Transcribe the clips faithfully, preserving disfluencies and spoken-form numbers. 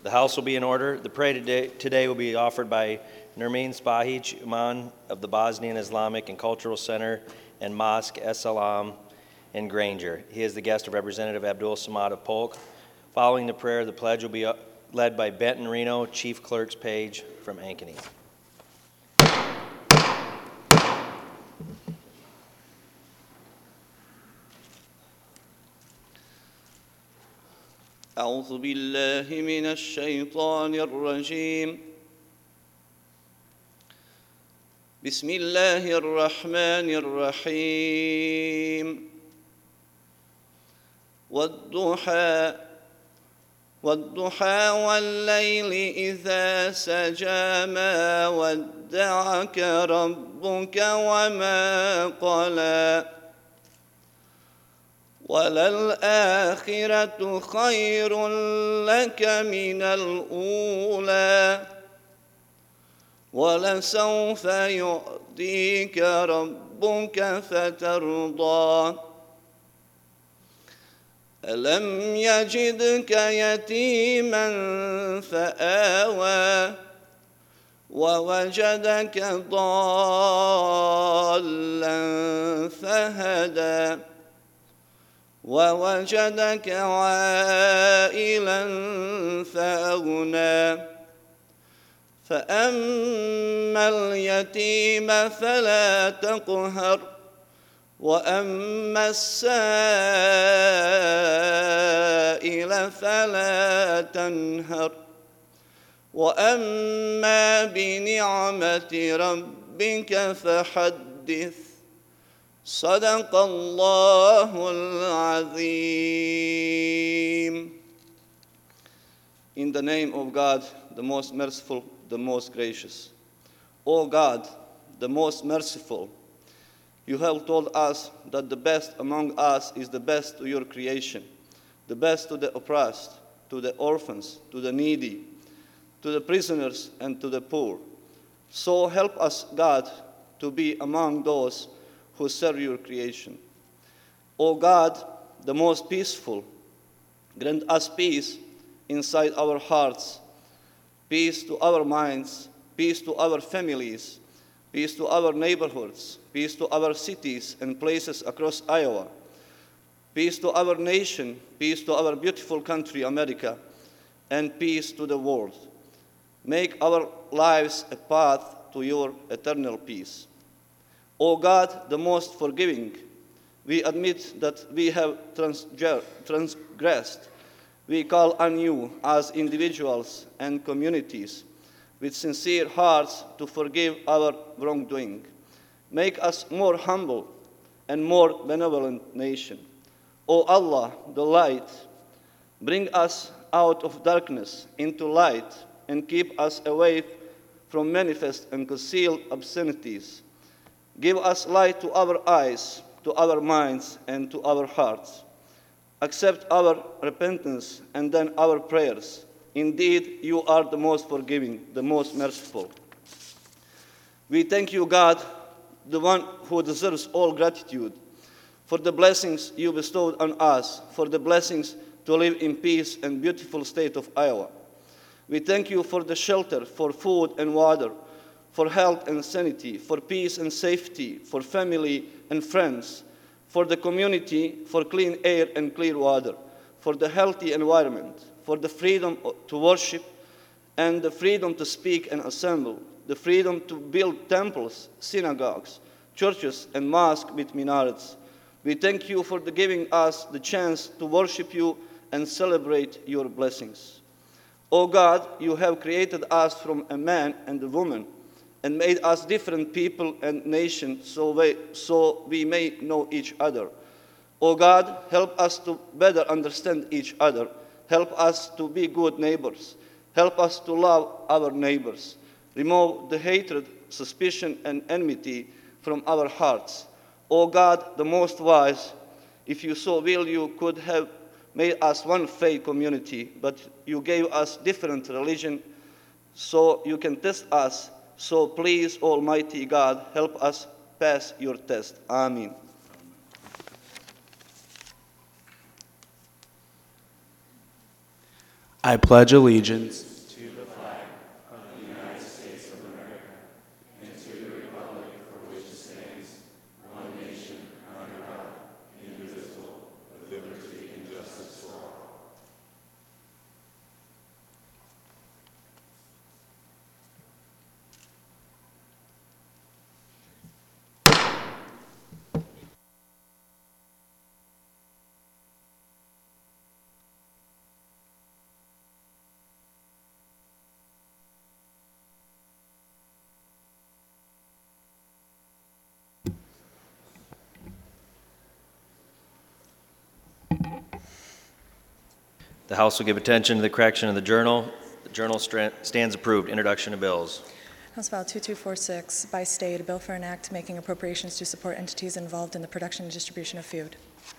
The house will be in order. The prayer today, today will be offered by Nermeen Spahic, Imam of the Bosnian Islamic and Cultural Center and Mosque Es Salam in Granger. He is the guest of Representative Abdul Samad of Polk. Following the prayer, the pledge will be led by Benton Reno, Chief Clerk's Page from Ankeny. أعوذ بالله من الشيطان الرجيم بسم الله الرحمن الرحيم والضحى والضحى والليل إذا سجى ما ودعك ربك وما قلى وللآخرة خير لك من الأولى ولسوف يعطيك ربك فترضى ألم يجدك يتيما فآوى ووجدك ضالا فهدى ووجدك عائلا فأغنى فأما اليتيم فلا تقهر وأما السائل فلا تنهر وأما بنعمة ربك فحدث صدق الله العظيم. In the name of God, the most merciful, the most gracious. O God, the most merciful, you have told us that the best among us is the best to your creation, the best to the oppressed, to the orphans, to the needy, to the prisoners, and to the poor. So help us, God, to be among those who serve your creation. O God, the most peaceful, grant us peace inside our hearts, peace to our minds, peace to our families, peace to our neighborhoods, peace to our cities and places across Iowa, peace to our nation, peace to our beautiful country, America, and peace to the world. Make our lives a path to your eternal peace. O God, the most forgiving, we admit that we have transgressed. We call on you as individuals and communities with sincere hearts to forgive our wrongdoing. Make us more humble and more benevolent nation. O Allah, the light, bring us out of darkness into light and keep us away from manifest and concealed obscenities. Give us light to our eyes, to our minds, and to our hearts. Accept our repentance and then our prayers. Indeed, you are the most forgiving, the most merciful. We thank you, God, the one who deserves all gratitude, for the blessings you bestowed on us, for the blessings to live in peace and beautiful state of Iowa. We thank you for the shelter, for food and water, for health and sanity, for peace and safety, for family and friends, for the community, for clean air and clear water, for the healthy environment, for the freedom to worship and the freedom to speak and assemble, the freedom to build temples, synagogues, churches, and mosques with minarets. We thank you for the giving us the chance to worship you and celebrate your blessings. O God, you have created us from a man and a woman, and made us different people and nations so we, so we may know each other. O God, help us to better understand each other. Help us to be good neighbors. Help us to love our neighbors. Remove the hatred, suspicion, and enmity from our hearts. O God, the most wise, if you so will, you could have made us one faith community, but you gave us different religion so you can test us. So please, Almighty God, help us pass your test. Amen. I pledge allegiance The House will give attention to the correction of the journal. The journal stra- stands approved. Introduction of bills. House File two two four six, by state, a bill for an act making appropriations to support entities involved in the production and distribution of food.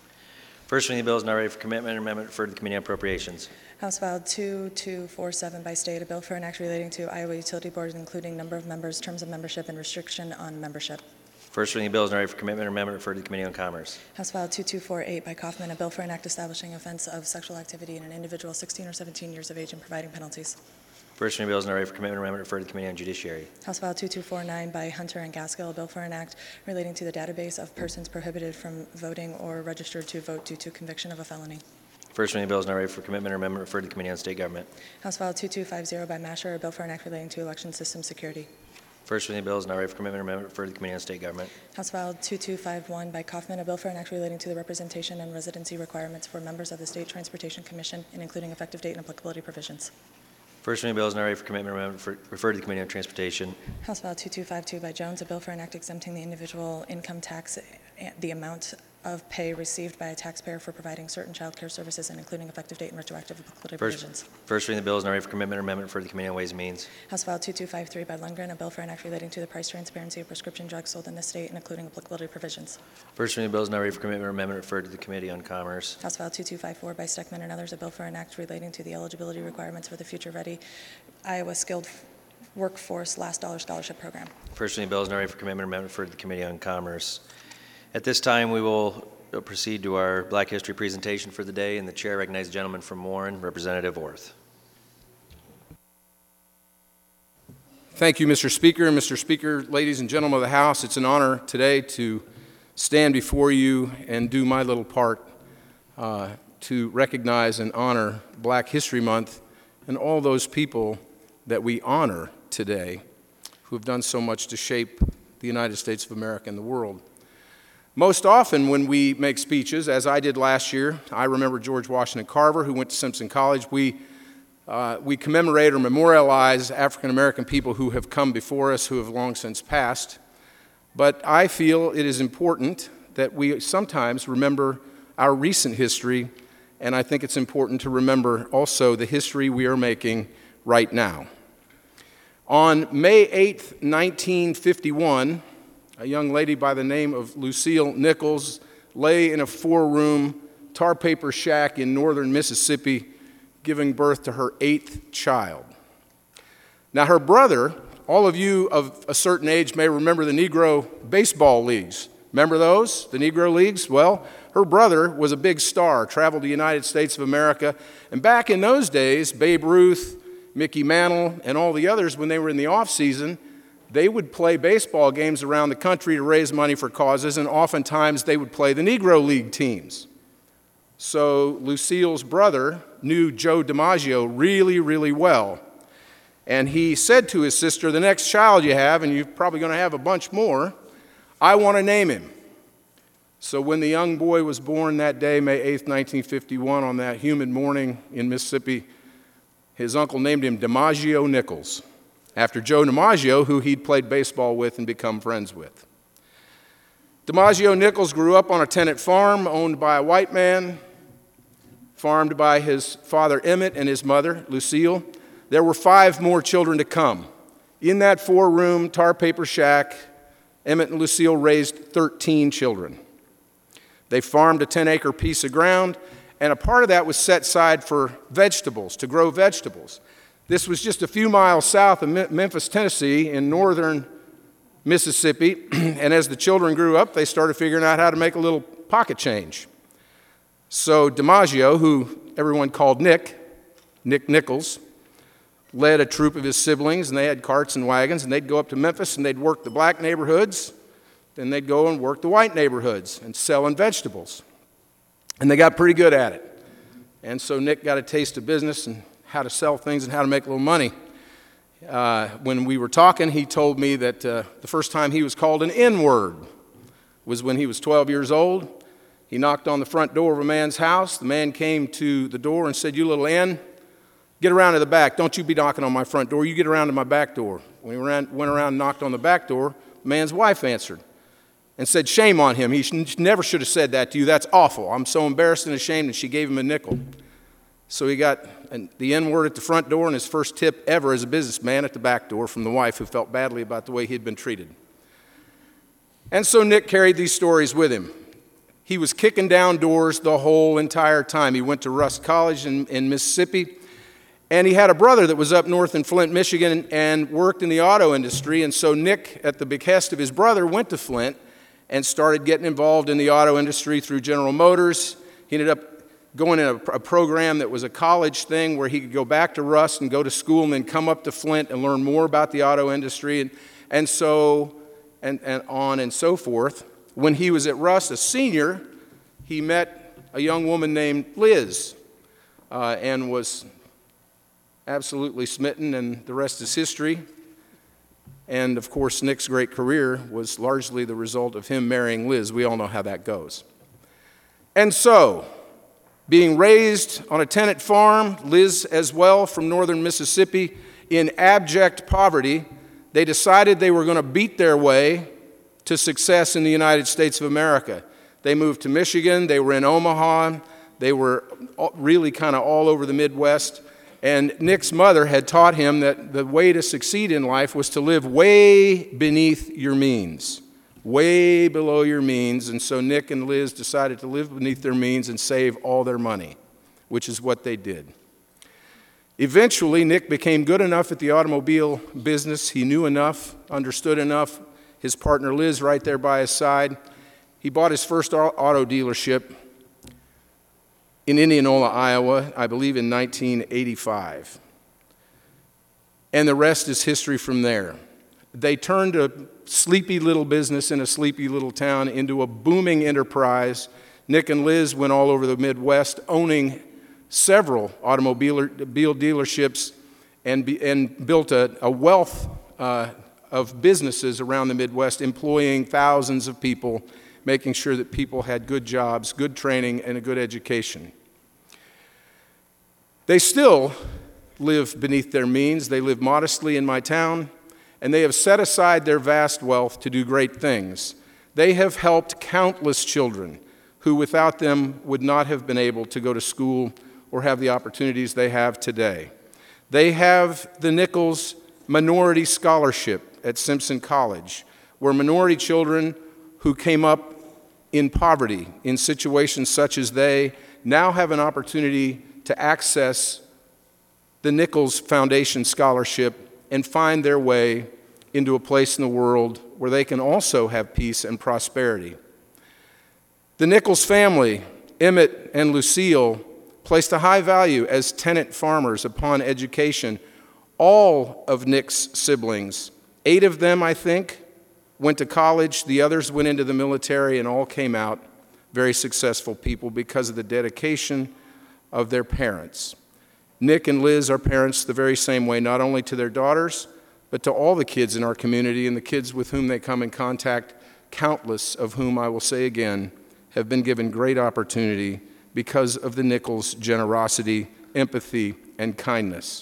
First reading of the bill is now ready for commitment and amendment referred to the Committee on Appropriations. House File two two four seven, by state, a bill for an act relating to Iowa Utility Board, including number of members, terms of membership, and restriction on membership. First reading of the bill is now ready for commitment and amendment referred to the Committee on Commerce. House File two two four eight, by Kaufman, a bill for an act establishing offense of sexual activity in an individual sixteen or seventeen years of age and providing penalties. First reading of the bill is now ready for commitment and amendment referred to the Committee on Judiciary. House File two two four nine, by Hunter and Gaskill, a bill for an act relating to the database of persons prohibited from voting or registered to vote due to conviction of a felony. First reading of the bill is now ready for commitment and amendment referred to the Committee on State Government. House File two two five zero, by Masher, a bill for an act relating to election system security. First reading of the bill is now ready for commitment and amendment referred to the Committee on State Government. House File two two five one, by Kaufman, a bill for an act relating to the representation and residency requirements for members of the State Transportation Commission and including effective date and applicability provisions. First reading of the bill is now ready for commitment and amendment for, referred to the Committee on Transportation. House File two two five two, by Jones, a bill for an act exempting the individual income tax, eh, the amount of pay received by a taxpayer for providing certain child care services and including effective date and retroactive applicability First, provisions. first reading of the bill is now ready for commitment and amendment referred to the Committee on Ways and Means. House File two two five three, by Lundgren, a bill for an act relating to the price transparency of prescription drugs sold in this state and including applicability provisions. First reading of the bill is now ready for commitment and amendment referred to the Committee on Commerce. House File two two five four, by Steckman and others, a bill for an act relating to the eligibility requirements for the Future Ready Iowa Skilled Workforce Last Dollar Scholarship Program. First reading of the bill is now ready for commitment and amendment referred to the Committee on Commerce. At this time, we will proceed to our Black History presentation for the day, and the chair recognizes the gentleman from Warren, Representative Orth. Thank you, Mister Speaker. Mister Speaker, ladies and gentlemen of the House, it's an honor today to stand before you and do my little part uh, to recognize and honor Black History Month and all those people that we honor today who have done so much to shape the United States of America and the world. Most often when we make speeches, as I did last year, I remember George Washington Carver, who went to Simpson College, we, uh, we commemorate or memorialize African-American people who have come before us, who have long since passed. But I feel it is important that we sometimes remember our recent history, and I think it's important to remember also the history we are making right now. On May eighth, nineteen fifty-one, a young lady by the name of Lucille Nichols lay in a four-room tar paper shack in northern Mississippi, giving birth to her eighth child. Now, her brother, all of you of a certain age may remember the Negro baseball leagues. Remember those, the Negro leagues? Well, her brother was a big star, traveled the United States of America, and back in those days, Babe Ruth, Mickey Mantle, and all the others, when they were in the off-season, they would play baseball games around the country to raise money for causes, and oftentimes they would play the Negro League teams. So Lucille's brother knew Joe DiMaggio really, really well. And he said to his sister, the next child you have, and you're probably going to have a bunch more, I want to name him. So when the young boy was born that day, May eighth, nineteen fifty-one, on that humid morning in Mississippi, his uncle named him DiMaggio Nichols, after Joe DiMaggio, who he'd played baseball with and become friends with. DiMaggio Nichols grew up on a tenant farm owned by a white man, farmed by his father Emmett and his mother Lucille. There were five more children to come. In that four-room tar paper shack, Emmett and Lucille raised thirteen children. They farmed a ten-acre piece of ground, and a part of that was set aside for vegetables, to grow vegetables. This was just a few miles south of Memphis, Tennessee, in northern Mississippi, and as the children grew up, they started figuring out how to make a little pocket change. So DiMaggio, who everyone called Nick, Nick Nichols, led a troop of his siblings, and they had carts and wagons, and they'd go up to Memphis, and they'd work the black neighborhoods, then they'd go and work the white neighborhoods and selling vegetables. And they got pretty good at it. And so Nick got a taste of business and how to sell things and how to make a little money. Uh, when we were talking, he told me that uh, the first time he was called an N-word was when he was twelve years old. He knocked on the front door of a man's house. The man came to the door and said, "You little N, get around to the back. Don't you be knocking on my front door. You get around to my back door." When he ran, went around and knocked on the back door, the man's wife answered and said, "Shame on him. He sh- never should have said that to you. That's awful. I'm so embarrassed and ashamed." And she gave him a nickel. So he got an, the N-word at the front door and his first tip ever as a businessman at the back door from the wife, who felt badly about the way he had been treated. And so Nick carried these stories with him. He was kicking down doors the whole entire time. He went to Rust College in, in Mississippi, and he had a brother that was up north in Flint, Michigan, and worked in the auto industry. And so Nick, at the behest of his brother, went to Flint and started getting involved in the auto industry through General Motors. He ended up going in a, a program that was a college thing where he could go back to Rust and go to school and then come up to Flint and learn more about the auto industry, and, and so and, and on and so forth. When he was at Rust, a senior, he met a young woman named Liz uh, and was absolutely smitten, and the rest is history. And of course, Nick's great career was largely the result of him marrying Liz. We all know how that goes. And so, being raised on a tenant farm, Liz as well from northern Mississippi, in abject poverty, they decided they were going to beat their way to success in the United States of America. They moved to Michigan, they were in Omaha, they were really kind of all over the Midwest, and Nick's mother had taught him that the way to succeed in life was to live way beneath your means. Way below your means, and so Nick and Liz decided to live beneath their means and save all their money, which is what they did. Eventually, Nick became good enough at the automobile business. He knew enough, understood enough. His partner Liz right there by his side. He bought his first auto dealership in Indianola, Iowa, I believe in nineteen eighty-five. And the rest is history from there. They turned a sleepy little business in a sleepy little town into a booming enterprise. Nick and Liz went all over the Midwest, owning several automobile dealerships, and, be, and built a, a wealth uh, of businesses around the Midwest, employing thousands of people, making sure that people had good jobs, good training, and a good education. They still live beneath their means. They live modestly in my town, and they have set aside their vast wealth to do great things. They have helped countless children who without them would not have been able to go to school or have the opportunities they have today. They have the Nichols Minority Scholarship at Simpson College, where minority children who came up in poverty, in situations such as they, now have an opportunity to access the Nichols Foundation Scholarship and find their way into a place in the world where they can also have peace and prosperity. The Nichols family, Emmett and Lucille, placed a high value as tenant farmers upon education. All of Nick's siblings, eight of them, I think, went to college. The others went into the military, and all came out very successful people because of the dedication of their parents. Nick and Liz are parents the very same way, not only to their daughters, but to all the kids in our community and the kids with whom they come in contact, countless of whom, I will say again, have been given great opportunity because of the Nichols' generosity, empathy, and kindness.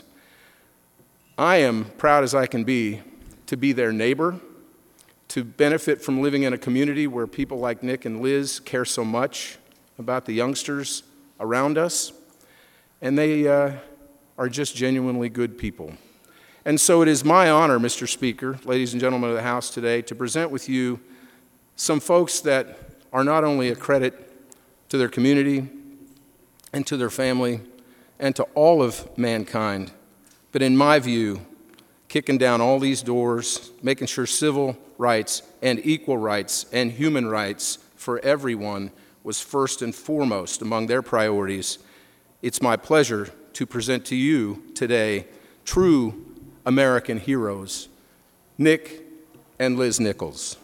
I am proud as I can be to be their neighbor, to benefit from living in a community where people like Nick and Liz care so much about the youngsters around us, and they uh, are just genuinely good people. And so it is my honor, Mister Speaker, ladies and gentlemen of the House today, to present with you some folks that are not only a credit to their community and to their family and to all of mankind, but in my view, kicking down all these doors, making sure civil rights and equal rights and human rights for everyone was first and foremost among their priorities. It's my pleasure to present to you today true American heroes, Nick and Liz Nichols.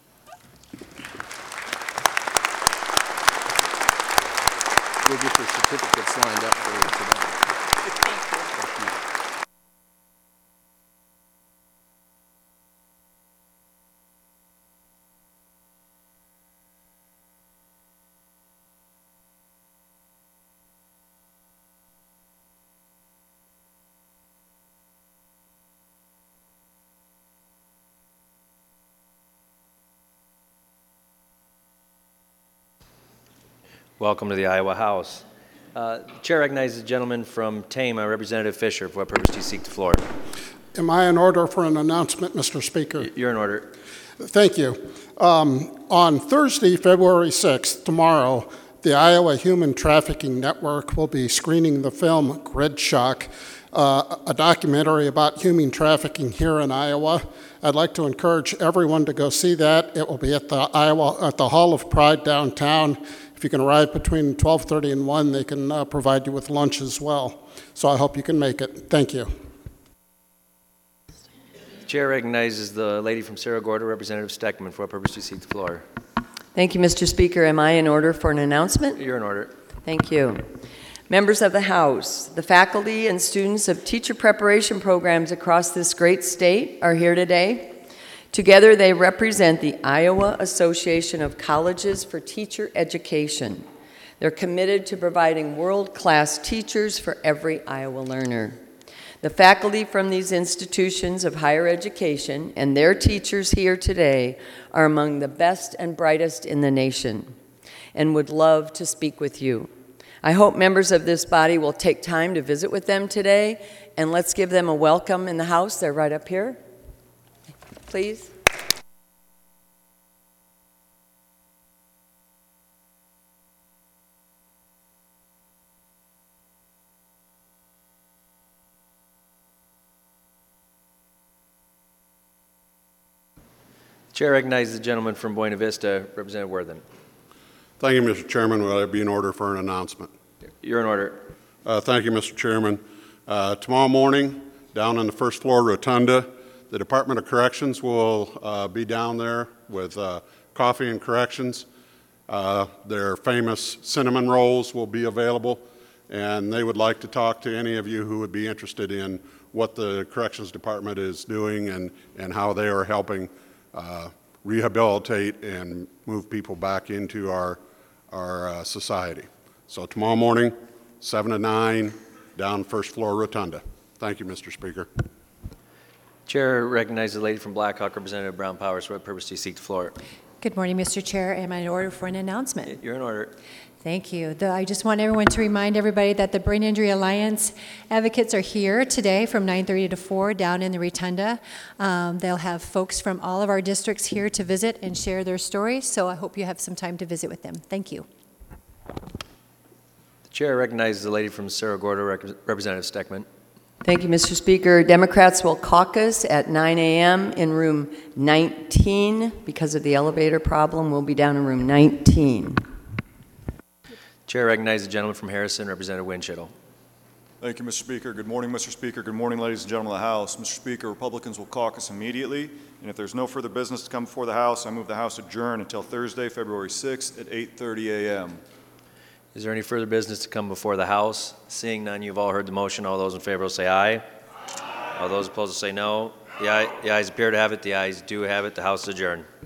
We'll get their certificates lined up for you today. Thank you. Welcome to the Iowa House. Uh, the Chair recognizes the gentleman from Tama, Representative Fisher. For what purpose do you seek the floor? Am I in order for an announcement, Mister Speaker? You're in order. Thank you. Um, on Thursday, February sixth, tomorrow, the Iowa Human Trafficking Network will be screening the film Grid Shock, uh, a documentary about human trafficking here in Iowa. I'd like to encourage everyone to go see that. It will be at the Iowa at the Hall of Pride downtown. If you can arrive between twelve thirty and one, they can uh, provide you with lunch as well. So I hope you can make it. Thank you. The Chair recognizes the lady from Cerro Gordo, Representative Steckman. For what purpose do you seek the floor? Thank you, Mister Speaker. Am I in order for an announcement? You're in order. Thank you. Members of the House, the faculty and students of teacher preparation programs across this great state are here today. Together, they represent the Iowa Association of Colleges for Teacher Education. They're committed to providing world-class teachers for every Iowa learner. The faculty from these institutions of higher education and their teachers here today are among the best and brightest in the nation and would love to speak with you. I hope members of this body will take time to visit with them today, and let's give them a welcome in the House. They're right up here. Please. Chair recognizes the gentleman from Buena Vista, Representative Worthen. Thank you, Mister Chairman. Will I be in order for an announcement? You're in order. Uh, thank you, Mister Chairman. Uh, tomorrow morning, down on the first floor rotunda, the Department of Corrections will uh, be down there with uh, coffee and corrections. Uh, their famous cinnamon rolls will be available, and they would like to talk to any of you who would be interested in what the Corrections Department is doing and, and how they are helping uh, rehabilitate and move people back into our, our uh, society. So tomorrow morning, seven to nine, down first floor rotunda. Thank you, Mister Speaker. Chair recognizes the lady from Blackhawk, Representative Brown Powers. For what purpose do you seek the floor? Good morning, Mister Chair. Am I in order for an announcement? You're in order. Thank you. The, I just want everyone to remind everybody that the Brain Injury Alliance advocates are here today from nine thirty to four down in the Rotunda. Um, they'll have folks from all of our districts here to visit and share their stories, so I hope you have some time to visit with them. Thank you. The Chair recognizes the lady from Cerro Gordo, Rep Representative Steckman. Thank you, Mister Speaker. Democrats will caucus at nine a m in room nineteen. Because of the elevator problem, we'll be down in room nineteen. Chair recognizes the gentleman from Harrison, Representative Winchittle. Thank you, Mister Speaker. Good morning, Mister Speaker. Good morning, ladies and gentlemen of the House. Mister Speaker, Republicans will caucus immediately, and if there's no further business to come before the House, I move the House adjourn until Thursday, February sixth at eight thirty a m Is there any further business to come before the House? Seeing none, you've all heard the motion. All those in favor will say aye. Aye. All those opposed will say no. The, aye, the ayes appear to have it. The ayes do have it. The House is adjourned.